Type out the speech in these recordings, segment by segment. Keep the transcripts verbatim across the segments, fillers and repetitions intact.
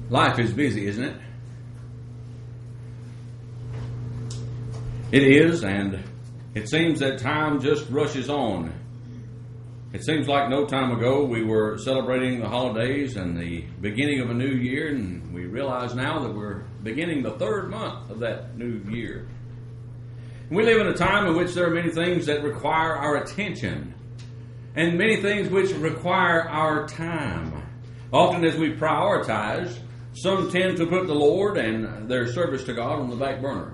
Life is busy, isn't it? It is, and it seems that time just rushes on. It seems like no time ago we were celebrating the holidays and the beginning of a new year, and we realize now that we're beginning the third month of that new year. We live in a time in which there are many things that require our attention, and many things which require our time. Often as we prioritize, some tend to put the Lord and their service to God on the back burner.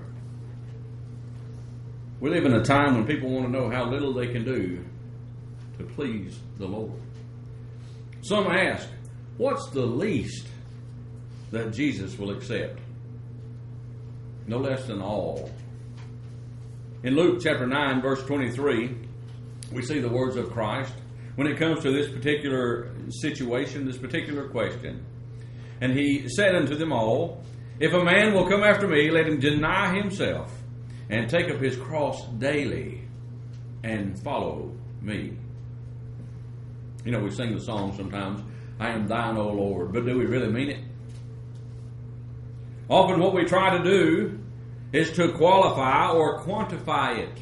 We live in a time when people want to know how little they can do to please the Lord. Some ask, what's the least that Jesus will accept? No less than all. In Luke chapter nine, verse twenty-three, we see the words of Christ when it comes to this particular situation, this particular question. And he said unto them all, if a man will come after me, let him deny himself and take up his cross daily and follow me. You know, we sing the song sometimes, I am thine, O Lord, but do we really mean it? Often what we try to do is to qualify or quantify it.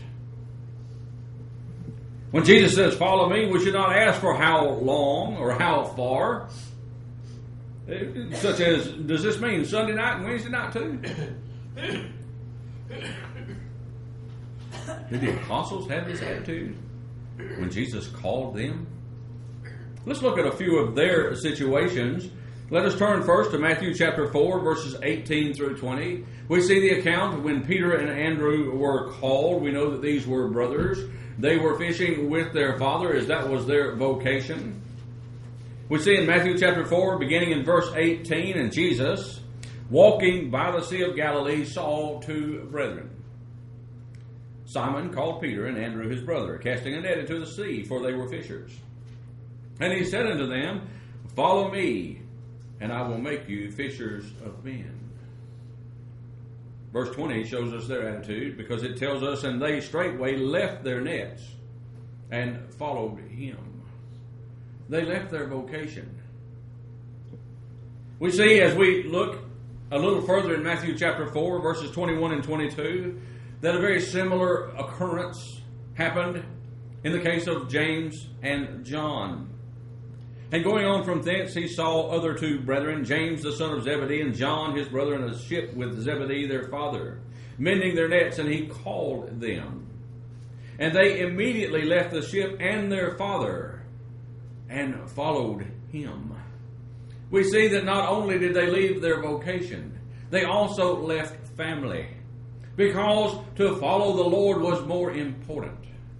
When Jesus says, follow me, we should not ask for how long or how far. Such as, does this mean Sunday night and Wednesday night too? Did the apostles have this attitude when Jesus called them? Let's look at a few of their situations. Let us turn first to Matthew chapter four, verses eighteen through twenty. We see the account when Peter and Andrew were called. We know that these were brothers. They were fishing with their father, as that was their vocation. We see in Matthew chapter four, beginning in verse eighteen, and Jesus, walking by the Sea of Galilee, saw two brethren. Simon called Peter and Andrew his brother, casting a net into the sea, for they were fishers. And he said unto them, follow me, and I will make you fishers of men. Verse twenty shows us their attitude, because it tells us, and they straightway left their nets and followed him. They left their vocation. We see as we look a little further in Matthew chapter four, verses twenty-one and twenty-two, that a very similar occurrence happened in the case of James and John. And going on from thence, he saw other two brethren, James the son of Zebedee, and John his brother, in a ship with Zebedee their father, mending their nets, and he called them. And they immediately left the ship and their father, and followed him. We see that not only did they leave their vocation, they also left family, because to follow the Lord was more important.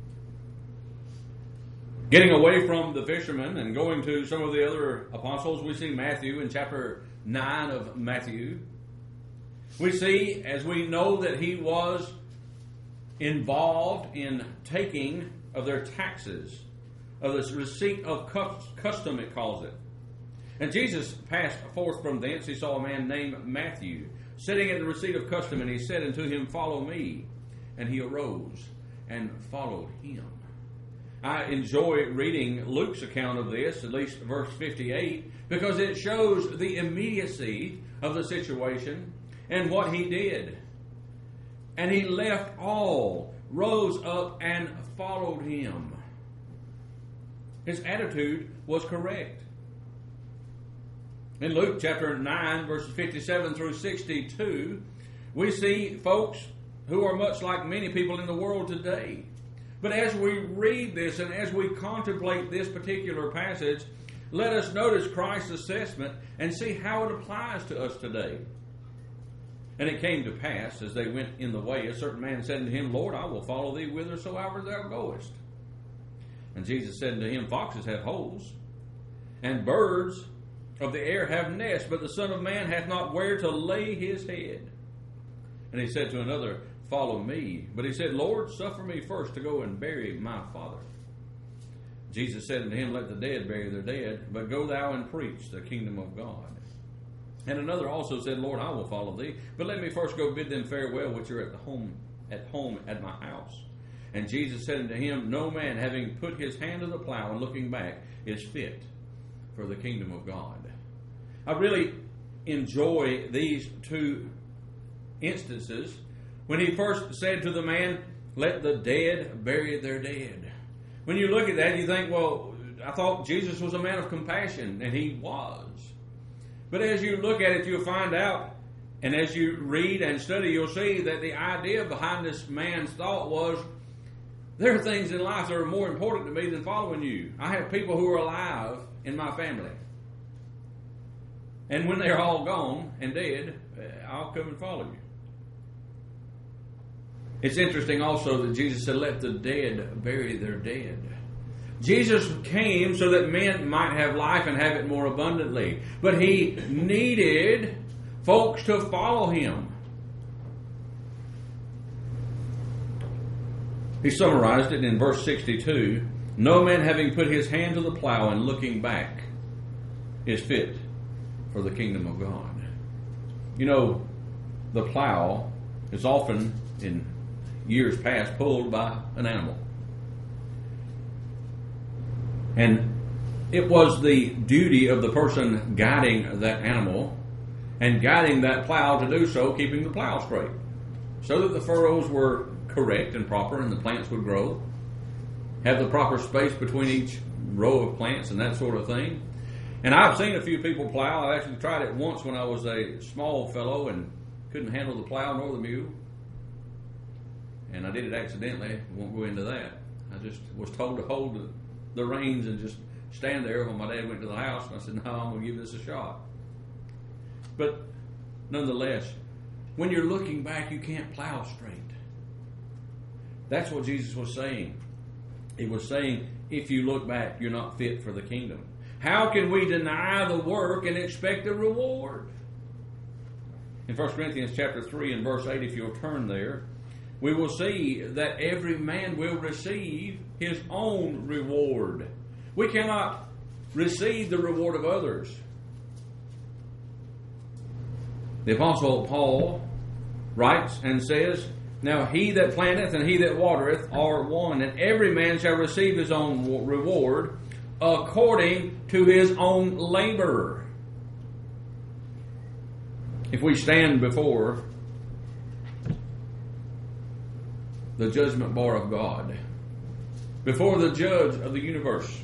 Getting away from the fishermen and going to some of the other apostles, we see Matthew in chapter nine of Matthew. We see, as we know, that he was involved in taking of their taxes, of this receipt of custom, it calls it. And Jesus passed forth from thence. He saw a man named Matthew sitting at the receipt of custom, and he said unto him, follow me. And he arose and followed him. I enjoy reading Luke's account of this, at least verse fifty-eight, because it shows the immediacy of the situation and what he did. And he left all, rose up, and followed him. His attitude was correct. In Luke chapter nine, verses fifty-seven through sixty-two, we see folks who are much like many people in the world today. But as we read this and as we contemplate this particular passage, let us notice Christ's assessment and see how it applies to us today. And it came to pass, as they went in the way, a certain man said unto him, Lord, I will follow thee whithersoever thou goest. And Jesus said unto him, foxes have holes, and birds of the air have nests, but the Son of Man hath not where to lay his head. And he said to another, follow me. But he said, Lord, suffer me first to go and bury my father. Jesus said unto him, let the dead bury their dead, but go thou and preach the kingdom of God. And another also said, Lord, I will follow thee, but let me first go bid them farewell which are at the home at home at my house. And Jesus said unto him, no man, having put his hand to the plow and looking back, is fit for the kingdom of God. I really enjoy these two instances. When he first said to the man, let the dead bury their dead. When you look at that, you think, well, I thought Jesus was a man of compassion, and he was. But as you look at it, you'll find out, and as you read and study, you'll see that the idea behind this man's thought was, there are things in life that are more important to me than following you. I have people who are alive in my family. And when they're all gone and dead, I'll come and follow you. It's interesting also that Jesus said, let the dead bury their dead. Jesus came so that men might have life and have it more abundantly. But he needed folks to follow him. He summarized it in verse sixty-two. No man having put his hand to the plow and looking back is fit for the kingdom of God. You know, the plow is often, in years past, pulled by an animal. And it was the duty of the person guiding that animal and guiding that plow to do so, keeping the plow straight, so that the furrows were correct and proper and the plants would grow, have the proper space between each row of plants and that sort of thing. And I've seen a few people plow. I actually tried it once when I was a small fellow and couldn't handle the plow nor the mule. And I did it accidentally. I won't go into that. I just was told to hold the, the reins and just stand there when my dad went to the house. And I said, no, I'm going to give this a shot. But nonetheless, when you're looking back, you can't plow straight. That's what Jesus was saying. He was saying, if you look back, you're not fit for the kingdom. How can we deny the work and expect a reward? In First Corinthians chapter three and verse eight, if you'll turn there, we will see that every man will receive his own reward. We cannot receive the reward of others. The Apostle Paul writes and says, now he that planteth and he that watereth are one, and every man shall receive his own reward according to his own labor. If we stand before the judgment bar of God, before the judge of the universe,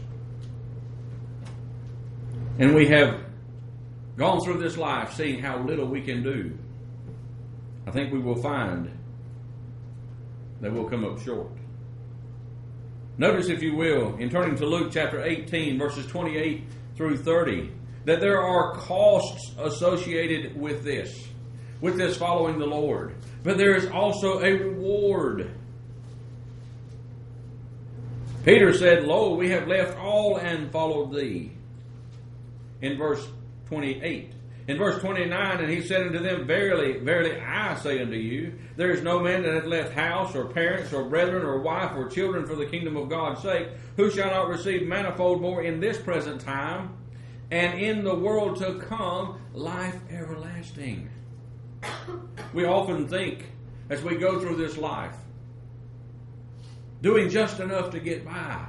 and we have gone through this life seeing how little we can do, I think we will find that we'll come up short. Notice, if you will, in turning to Luke chapter eighteen, verses twenty-eight through thirty, that there are costs associated with this, with this following the Lord. But there is also a reward. Peter said, lo, we have left all and followed thee. In verse twenty-eight. In verse twenty-nine, and he said unto them, verily, verily, I say unto you, there is no man that hath left house, or parents, or brethren, or wife, or children for the kingdom of God's sake, who shall not receive manifold more in this present time, and in the world to come, life everlasting. We often think, as we go through this life, doing just enough to get by,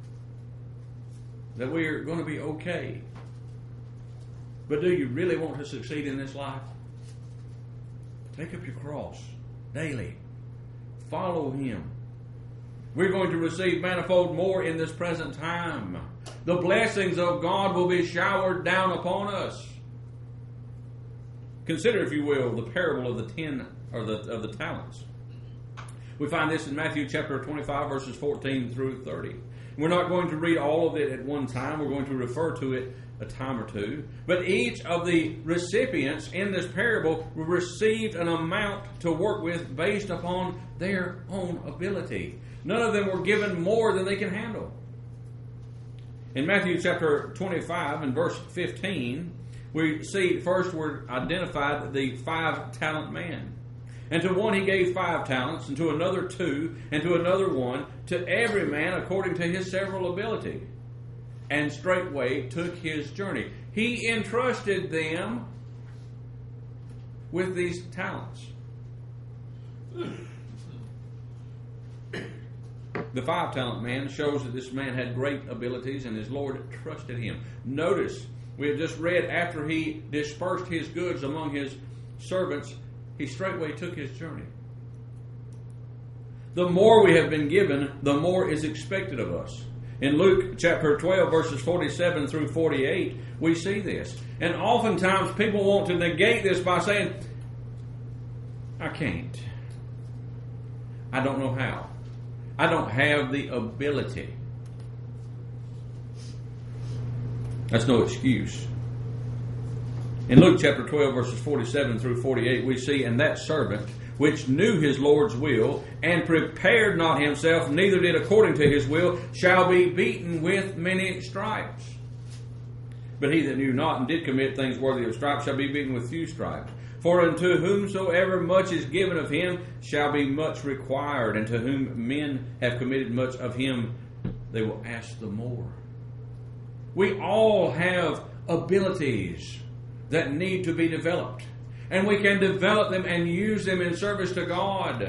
that we are going to be okay. But do you really want to succeed in this life? Take up your cross daily. Follow him. We're going to receive manifold more in this present time. The blessings of God will be showered down upon us. Consider, if you will, the parable of the ten or the of the talents. We find this in Matthew chapter twenty-five, verses fourteen through thirty. We're not going to read all of it at one time. We're going to refer to it a time or two. But each of the recipients in this parable received an amount to work with based upon their own ability. None of them were given more than they can handle. In Matthew chapter twenty-five and verse fifteen, we see first we're identified the five talent man. And to one he gave five talents, and to another two, and to another one, to every man according to his several ability. And straightway took his journey. He entrusted them with these talents. The five talent man shows that this man had great abilities and his Lord trusted him. Notice we have just read, after he dispersed his goods among his servants, he straightway took his journey. The more we have been given, the more is expected of us. In Luke chapter twelve, verses forty-seven through forty-eight, we see this. And oftentimes people want to negate this by saying, I can't. I don't know how. I don't have the ability. That's no excuse. In Luke chapter twelve, verses forty-seven through forty-eight, we see, and that servant which knew his Lord's will, and prepared not himself, neither did according to his will, shall be beaten with many stripes. But he that knew not, and did commit things worthy of stripes, shall be beaten with few stripes. For unto whomsoever much is given of him shall be much required, and to whom men have committed much of him, they will ask the more. We all have abilities that need to be developed. And we can develop them and use them in service to God.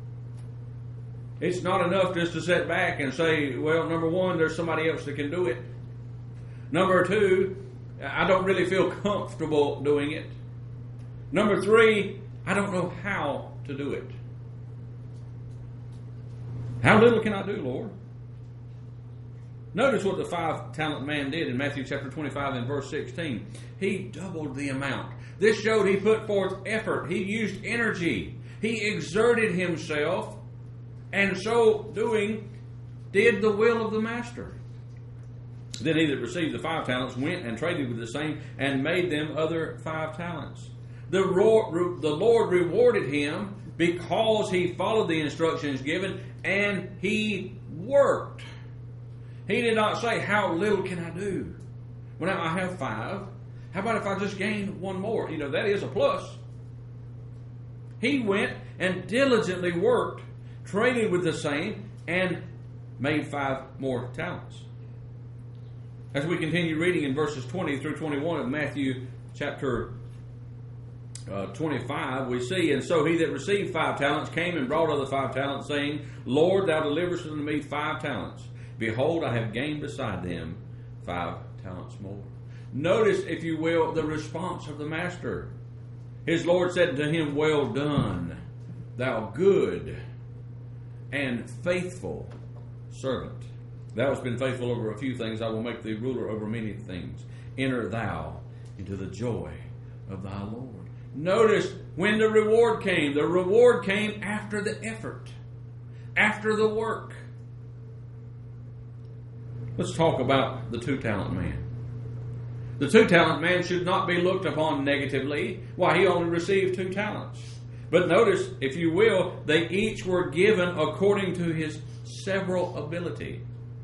It's not enough just to sit back and say, well, number one, there's somebody else that can do it. Number two, I don't really feel comfortable doing it. Number three, I don't know how to do it. How little can I do, Lord? Notice what the five-talent man did in Matthew chapter twenty-five and verse sixteen. He doubled the amount. This showed he put forth effort. He used energy. He exerted himself, and so doing did the will of the master. Then he that received the five talents went and traded with the same and made them other five talents. The, ro- the Lord rewarded him because he followed the instructions given and he worked. He did not say, how little can I do? Well, now I have five. How about if I just gain one more? You know, that is a plus. He went and diligently worked, traded with the same, and made five more talents. As we continue reading in verses twenty through twenty-one of Matthew chapter uh, twenty-five, we see, and so he that received five talents came and brought other five talents, saying, Lord, thou deliverest unto me five talents. Behold, I have gained beside them five talents more. Notice, if you will, the response of the master. His Lord said to him, well done, thou good and faithful servant. Thou hast been faithful over a few things, I will make thee ruler over many things. Enter thou into the joy of thy Lord. Notice when the reward came. The reward came after the effort, after the work. Let's talk about the two-talent man. The two-talent man should not be looked upon negatively. Why, he only received two talents. But notice, if you will, they each were given according to his several ability.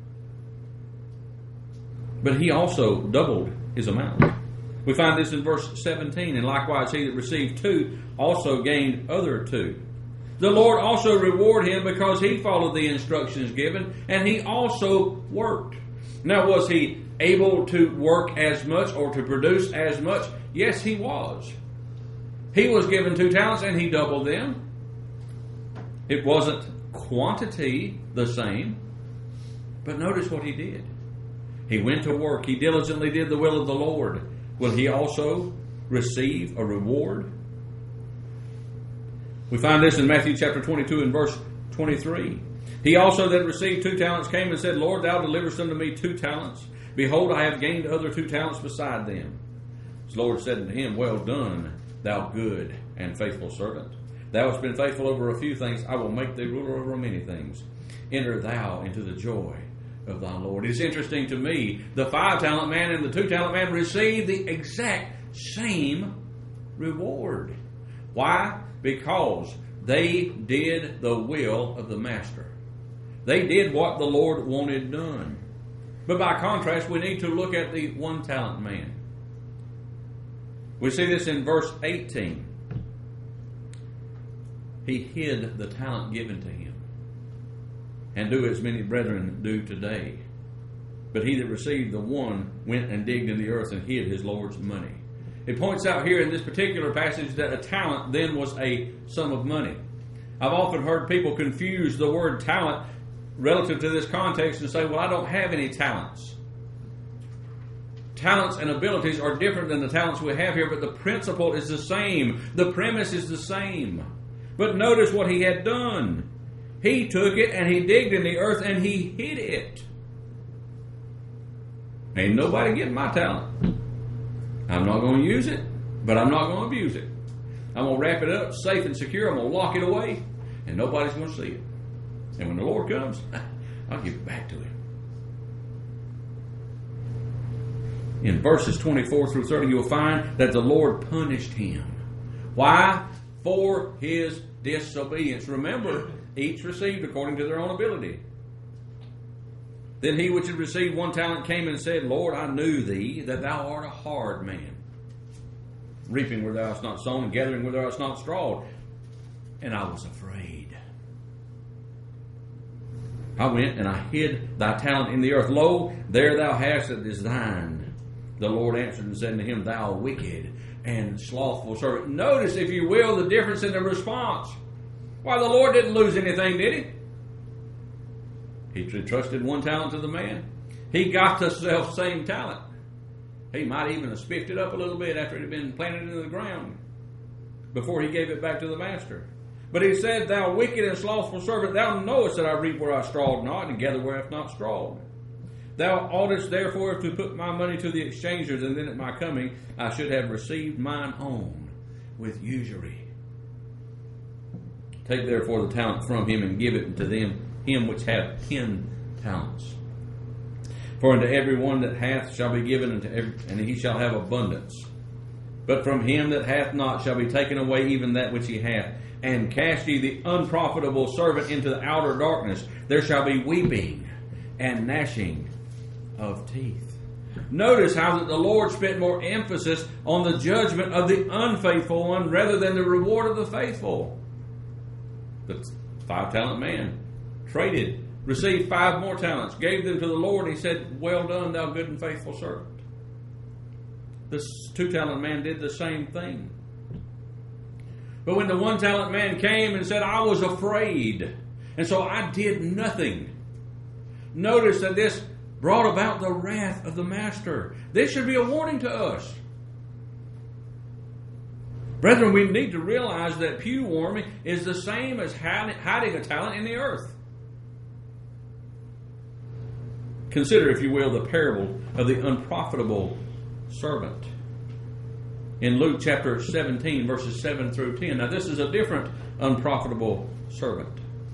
But he also doubled his amount. We find this in verse seventeen. And likewise he that received two also gained other two. The Lord also rewarded him because he followed the instructions given, and he also worked. Now, was he able to work as much or to produce as much? Yes, he was. He was given two talents and he doubled them. It wasn't quantity the same, but notice what he did. He went to work. He diligently did the will of the Lord. Will he also receive a reward? We find this in Matthew chapter twenty-two and verse twenty-three. He also that received two talents came and said, Lord, thou deliverest unto me two talents. Behold, I have gained other two talents beside them. His Lord said unto him, well done, thou good and faithful servant. Thou hast been faithful over a few things. I will make thee ruler over many things. Enter thou into the joy of thy Lord. It's interesting to me, the five-talent man and the two-talent man received the exact same reward. Why? Because they did the will of the master. They did what the Lord wanted done. But by contrast, we need to look at the one-talent man. We see this in verse eighteen. He hid the talent given to him, and do as many brethren do today. But he that received the one went and digged in the earth and hid his Lord's money. It points out here in this particular passage that a talent then was a sum of money. I've often heard people confuse the word talent relative to this context and say, well, I don't have any talents. talents and abilities are different than the talents we have here, but the principle is the same. The premise is the same. But notice what he had done. He took it and he digged in the earth and he hid it. Ain't nobody getting my talent. I'm not going to use it, but I'm not going to abuse it. I'm going to wrap it up safe and secure. I'm going to lock it away, and nobody's going to see it. And when the Lord comes, I'll give it back to him. In verses twenty-four through thirty, you'll find that the Lord punished him. Why? For his disobedience. Remember, each received according to their own ability. Then he which had received one talent came and said, Lord, I knew thee, that thou art a hard man, reaping where thou hast not sown, and gathering where thou hast not strawed. And I was afraid. I went and I hid thy talent in the earth. Lo, there thou hast it is thine. The Lord answered and said unto him, Thou wicked and slothful servant. Notice, if you will, the difference in the response. Why, the Lord didn't lose anything, did he? He trusted one talent to the man. He got the self-same talent. He might even have spiffed it up a little bit after it had been planted into the ground before he gave it back to the master. But he said, Thou wicked and slothful servant, thou knowest that I reap where I strawed not, and gather where I have not strawed. Thou oughtest therefore to put my money to the exchangers, and then at my coming I should have received mine own with usury. Take therefore the talent from him, and give it to them him which hath ten talents. For unto every one that hath shall be given, unto every, and he shall have abundance. But from him that hath not shall be taken away even that which he hath. And cast ye the unprofitable servant into the outer darkness. There shall be weeping and gnashing of teeth. Notice how that the Lord spent more emphasis on the judgment of the unfaithful one rather than the reward of the faithful. The five-talent man traded, received five more talents, gave them to the Lord, and he said, Well done, thou good and faithful servant. This two-talent man did the same thing. But when the one-talent man came and said, I was afraid, and so I did nothing. Notice that this brought about the wrath of the master. This should be a warning to us. Brethren, we need to realize that pew warming is the same as hiding a talent in the earth. Consider, if you will, the parable of the unprofitable servant. In Luke chapter seventeen, verses seven through ten. Now, this is a different unprofitable servant.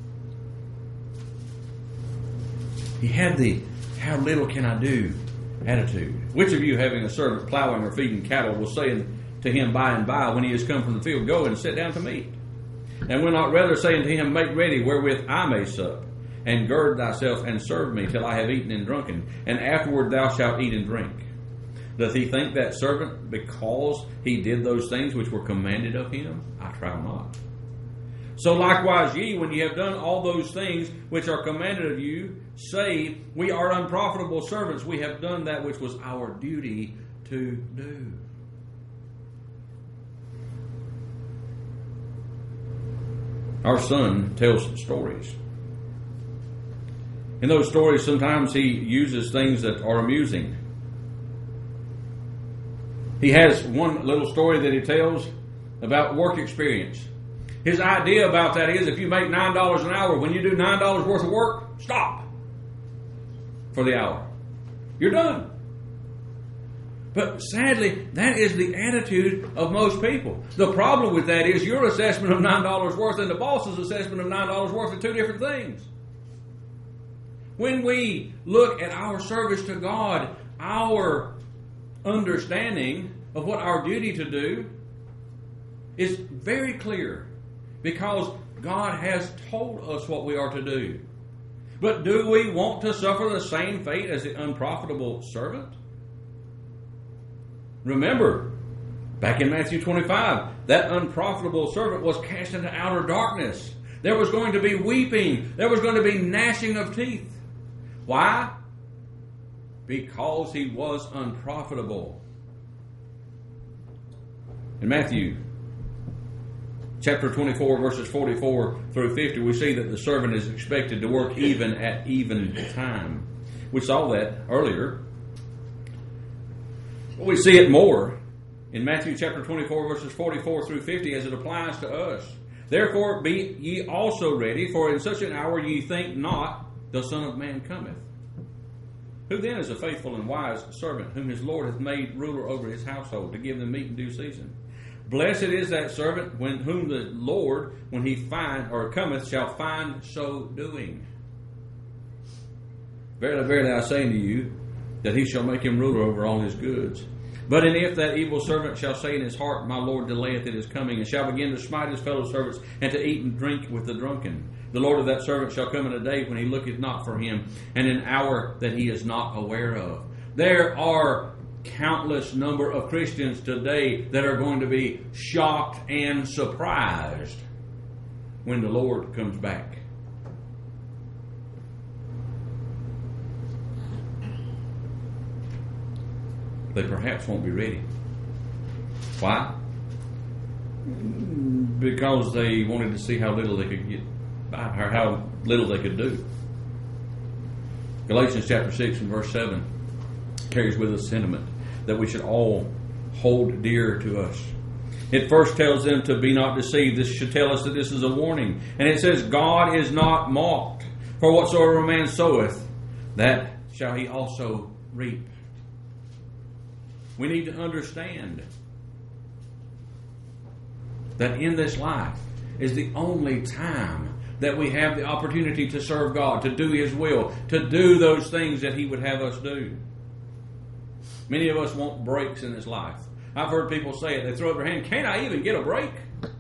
He had the how little can I do attitude. Which of you, having a servant plowing or feeding cattle, will say to him by and by, when he is come from the field, Go and sit down to meat? And will not rather say unto him, Make ready wherewith I may sup, and gird thyself and serve me till I have eaten and drunken, and afterward thou shalt eat and drink? Doth he think that servant because he did those things which were commanded of him? I trow not. So likewise ye, when ye have done all those things which are commanded of you, say, We are unprofitable servants. We have done that which was our duty to do. Our son tells stories. In those stories, sometimes he uses things that are amusing. He has one little story that he tells about work experience. His idea about that is, if you make nine dollars an hour, when you do nine dollars worth of work, stop for the hour. You're done. But sadly, that is the attitude of most people. The problem with that is your assessment of nine dollars worth and the boss's assessment of nine dollars worth are two different things. When we look at our service to God, our understanding of what our duty to do is very clear, because God has told us what we are to do. But do we want to suffer the same fate as the unprofitable servant? Remember, back in Matthew twenty-five, that unprofitable servant was cast into outer darkness. There was going to be weeping. There was going to be gnashing of teeth. Why? Because he was unprofitable. In Matthew chapter twenty-four, verses forty-four through fifty, we see that the servant is expected to work even at even time. We saw that earlier. We see it more in Matthew chapter twenty-four, verses forty-four through fifty, as it applies to us. Therefore be ye also ready, for in such an hour ye think not the Son of Man cometh. Who then is a faithful and wise servant, whom his Lord hath made ruler over his household, to give them meat in due season? Blessed is that servant when whom the Lord, when he find or cometh, shall find so doing. Verily, verily, I say unto you, that he shall make him ruler over all his goods. But and if that evil servant shall say in his heart, My Lord delayeth at his coming, and shall begin to smite his fellow servants, and to eat and drink with the drunken, the Lord of that servant shall come in a day when he looketh not for him, and an hour that he is not aware of. There are countless number of Christians today that are going to be shocked and surprised when the Lord comes back. They perhaps won't be ready. Why? Because they wanted to see how little they could get by, or how little they could do. Galatians chapter six and verse seven carries with us sentiment that we should all hold dear to us. It first tells them to be not deceived. This should tell us that this is a warning. And it says, God is not mocked. For whatsoever a man soweth, that shall he also reap. We need to understand that in this life is the only time that we have the opportunity to serve God, to do His will, to do those things that He would have us do. Many of us want breaks in this life. I've heard people say it. They throw up their hand, can't I even get a break?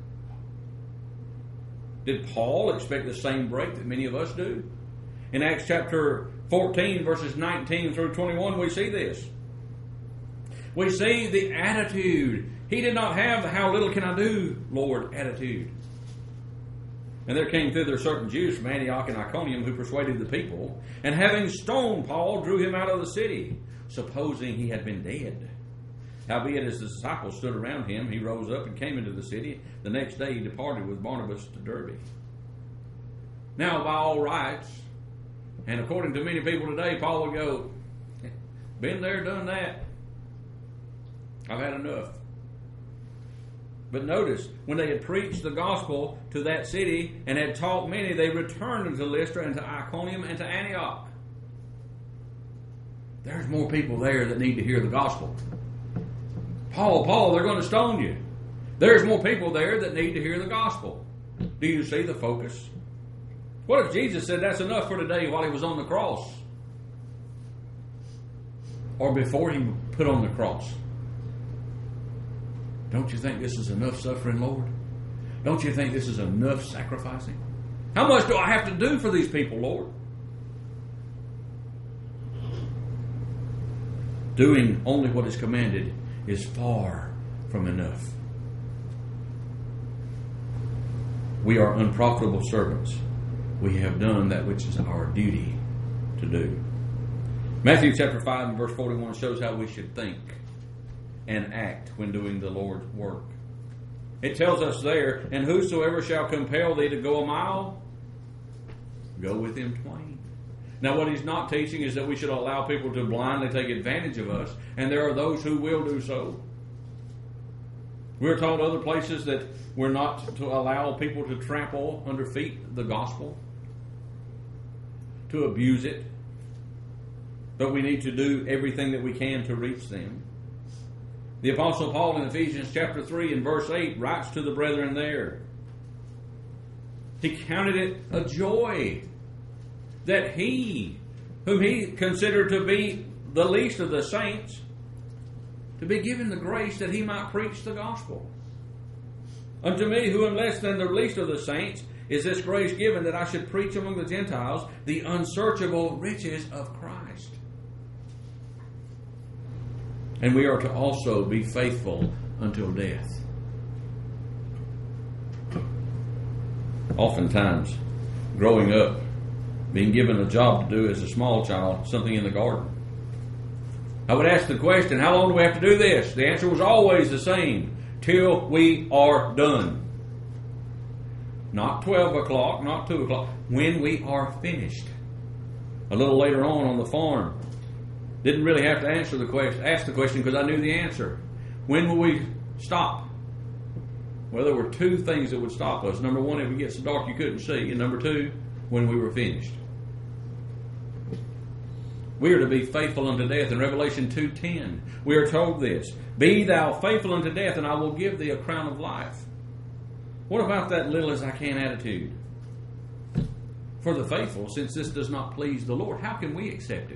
Did Paul expect the same break that many of us do? In Acts chapter fourteen, verses nineteen through twenty-one, we see this. We see the attitude. He did not have the how little can I do, Lord, attitude. And there came thither certain Jews from Antioch and Iconium who persuaded the people, and having stoned Paul, drew him out of the city, supposing he had been dead. Howbeit, as the disciples stood around him, he rose up and came into the city. The next day he departed with Barnabas to Derbe. Now, by all rights, and according to many people today, Paul would go, been there, done that. I've had enough. But notice, when they had preached the gospel to that city and had taught many, they returned into Lystra and to Iconium and to Antioch. There's more people there that need to hear the gospel. Paul, Paul, they're going to stone you. There's more people there that need to hear the gospel. Do you see the focus? What if Jesus said that's enough for today while He was on the cross? Or before He put on the cross? Don't you think this is enough suffering, Lord? Don't you think this is enough sacrificing? How much do I have to do for these people, Lord? Doing only what is commanded is far from enough. We are unprofitable servants. We have done that which is our duty to do. Matthew chapter five and verse forty-one shows how we should think and act when doing the Lord's work. It tells us there, and whosoever shall compel thee to go a mile, go with him twain. Now what he's not teaching is that we should allow people to blindly take advantage of us, and there are those who will do so. We're told other places that we're not to allow people to trample under feet the gospel, to abuse it, but we need to do everything that we can to reach them. The Apostle Paul in Ephesians chapter three and verse eight writes to the brethren there. He counted it a joy that he, whom he considered to be the least of the saints, to be given the grace that he might preach the gospel. Unto me, who am less than the least of the saints, is this grace given that I should preach among the Gentiles the unsearchable riches of Christ. And we are to also be faithful until death. Oftentimes, growing up, being given a job to do as a small child, something in the garden, I would ask the question, how long do we have to do this? The answer was always the same, till we are done. Not twelve o'clock, not two o'clock, when we are finished. A little later on on the farm, Didn't really have to answer the question, ask the question because I knew the answer. When will we stop? Well, there were two things that would stop us. Number one, if it gets so dark you couldn't see. And number two, when we were finished. We are to be faithful unto death. In Revelation two ten, we are told this. Be thou faithful unto death, and I will give thee a crown of life. What about that little as I can attitude? For the faithful, since this does not please the Lord, how can we accept it?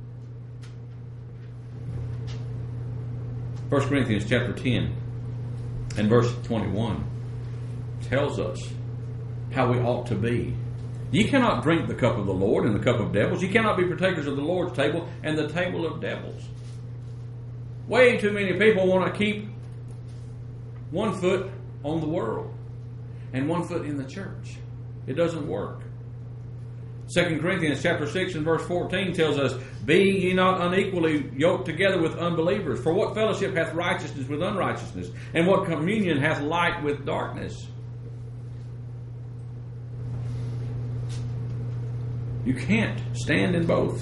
First Corinthians chapter ten and verse twenty-one tells us how we ought to be. Ye cannot drink the cup of the Lord and the cup of devils. Ye cannot be partakers of the Lord's table and the table of devils. Way too many people want to keep one foot on the world and one foot in the church. It doesn't work. Second Corinthians chapter six and verse fourteen tells us, Be ye not unequally yoked together with unbelievers. For what fellowship hath righteousness with unrighteousness? And what communion hath light with darkness? You can't stand in both.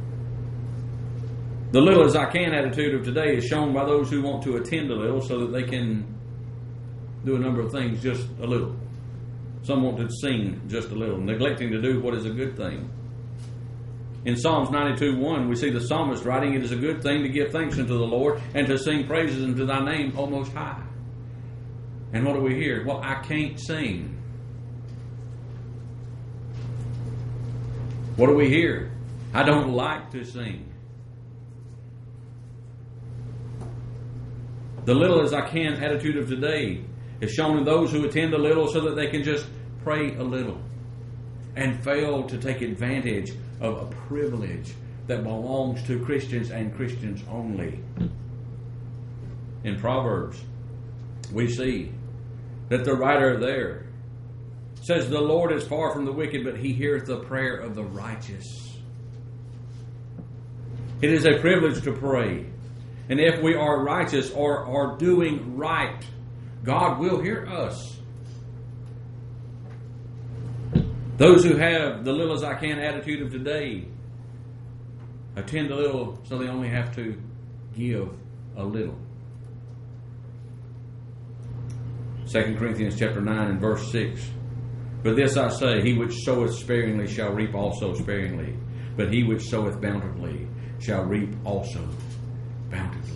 The little as I can attitude of today is shown by those who want to attend a little so that they can do a number of things just a little. Some want to sing just a little, neglecting to do what is a good thing. In Psalms ninety-two one, we see the psalmist writing, It is a good thing to give thanks unto the Lord and to sing praises unto thy name, O Most High. And what do we hear? Well, I can't sing. What do we hear? I don't like to sing. The little as I can attitude of today is shown in those who attend a little so that they can just pray a little and fail to take advantage of a privilege that belongs to Christians and Christians only. In Proverbs, we see that the writer there says, The Lord is far from the wicked, but he heareth the prayer of the righteous. It is a privilege to pray. And if we are righteous or are doing right, God will hear us. Those who have the little as I can attitude of today attend a little so they only have to give a little. Second Corinthians chapter nine and verse six. But this I say, he which soweth sparingly shall reap also sparingly, but he which soweth bountifully shall reap also bountifully.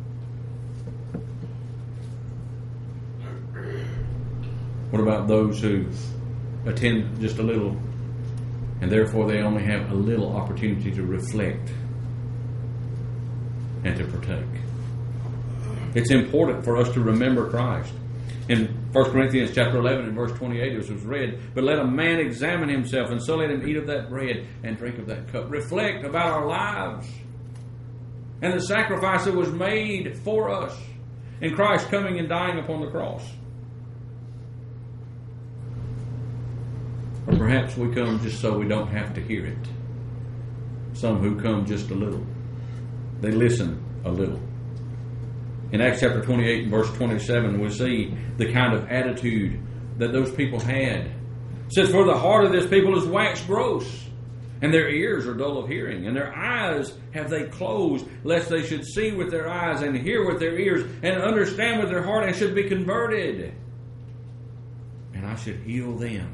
What about those who attend just a little and therefore they only have a little opportunity to reflect and to partake? It's important for us to remember Christ. In First Corinthians chapter eleven and verse twenty-eight, as was read, But let a man examine himself, and so let him eat of that bread and drink of that cup. Reflect about our lives and the sacrifice that was made for us in Christ coming and dying upon the cross. Or perhaps we come just so we don't have to hear it. Some who come just a little. They listen a little. In Acts chapter twenty-eight and verse twenty-seven, we see the kind of attitude that those people had. It says, For the heart of this people is waxed gross, and their ears are dull of hearing, and their eyes have they closed, lest they should see with their eyes, and hear with their ears, and understand with their heart, and should be converted, and I should heal them.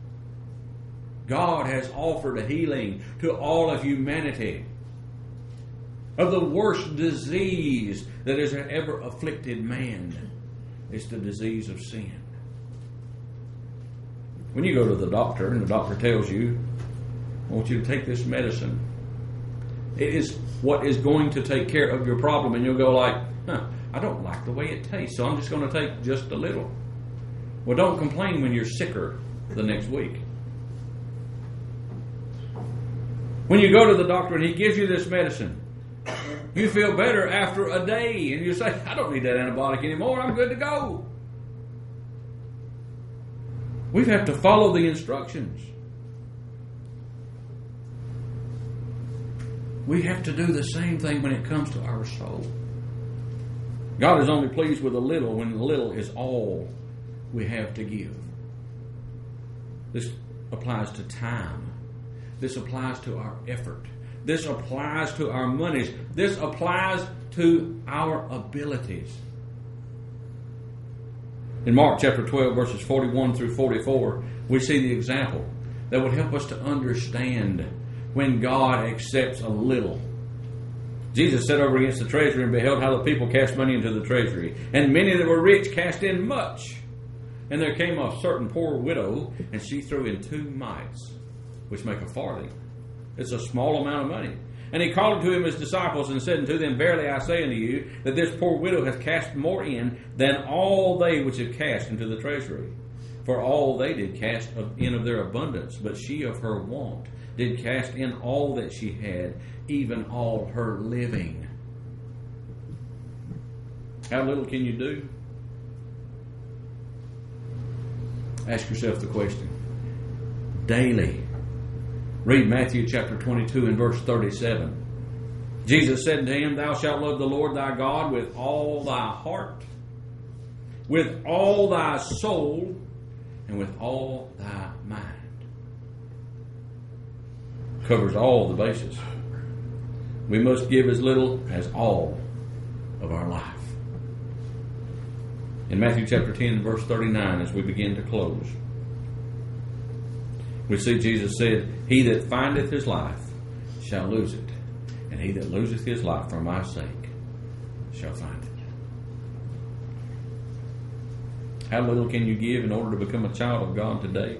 God has offered a healing to all of humanity of the worst disease that has ever afflicted man. It's the disease of sin. When you go to the doctor and the doctor tells you, I want you to take this medicine, it is what is going to take care of your problem, and you'll go like, huh, I don't like the way it tastes, so I'm just going to take just a little. Well, don't complain when you're sicker the next week. When you go to the doctor and he gives you this medicine, you feel better after a day, and you say, I don't need that antibiotic anymore, I'm good to go. We have to follow the instructions. We have to do the same thing when it comes to our soul. God is only pleased with a little when the little is all we have to give. This applies to time. This applies to our effort. This applies to our monies. This applies to our abilities. In Mark chapter twelve, verses forty-one through forty-four, we see the example that would help us to understand when God accepts a little. Jesus sat over against the treasury and beheld how the people cast money into the treasury. And many that were rich cast in much. And there came a certain poor widow, and she threw in two mites, which make a farthing. It's a small amount of money. And he called to him his disciples and said unto them, Verily I say unto you, that this poor widow hath cast more in than all they which have cast into the treasury. For all they did cast in of their abundance, but she of her want did cast in all that she had, even all her living. How little can you do? Ask yourself the question. Daily. Read Matthew chapter twenty-two and verse thirty-seven. Jesus said unto him, Thou shalt love the Lord thy God with all thy heart, with all thy soul, and with all thy mind. Covers all the bases. We must give as little as all of our life. In Matthew chapter ten and verse thirty-nine, as we begin to close, we see Jesus said, He that findeth his life shall lose it, and he that loseth his life for my sake shall find it. How little can you give in order to become a child of God today?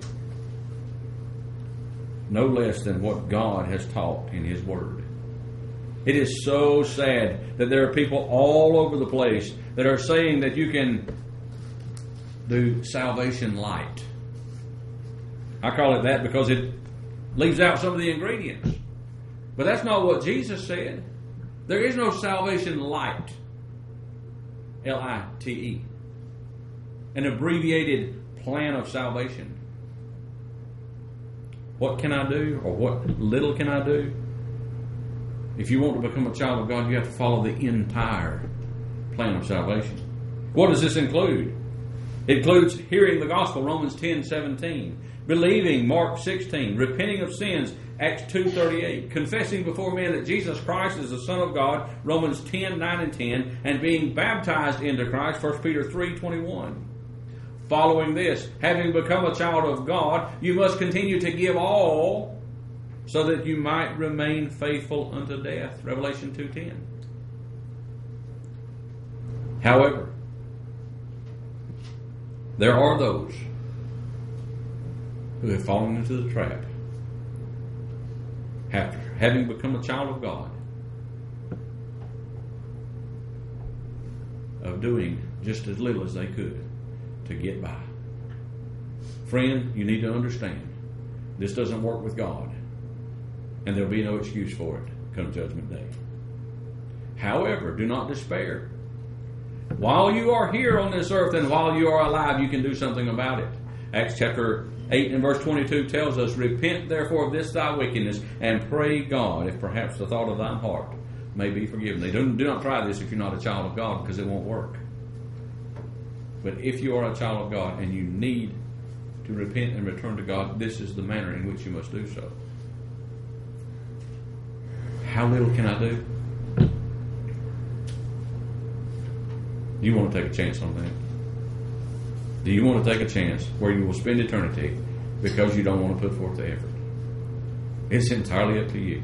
No less than what God has taught in His Word. It is so sad that there are people all over the place that are saying that you can do salvation light. I call it that because it leaves out some of the ingredients. But that's not what Jesus said. There is no salvation light. L I T E. An abbreviated plan of salvation. What can I do, or what little can I do? If you want to become a child of God, you have to follow the entire plan of salvation. What does this include? It includes hearing the gospel, Romans ten seventeen. Believing, Mark sixteen. Repenting of sins, Acts two thirty-eight. Confessing before men that Jesus Christ is the Son of God, Romans ten nine and ten. And being baptized into Christ, First Peter three twenty-one. Following this, having become a child of God, you must continue to give all so that you might remain faithful unto death, Revelation two ten. However, there are those who have fallen into the trap after having become a child of God of doing just as little as they could to get by. Friend, you need to understand this doesn't work with God, and there'll be no excuse for it come Judgment Day. However, do not despair. While you are here on this earth and while you are alive, you can do something about it. Acts chapter eight and verse twenty-two tells us, Repent therefore of this thy wickedness, and pray God, if perhaps the thought of thine heart may be forgiven thee. Do, do not try this if you're not a child of God, because it won't work. But if you are a child of God and you need to repent and return to God, this is the manner in which you must do so. How little can I do? Do you want to take a chance on that? Do you want to take a chance where you will spend eternity because you don't want to put forth the effort? It's entirely up to you.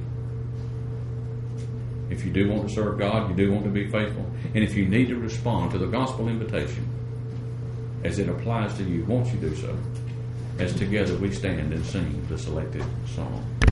If you do want to serve God, you do want to be faithful, and if you need to respond to the gospel invitation as it applies to you, won't you do so? As together we stand and sing the selected song.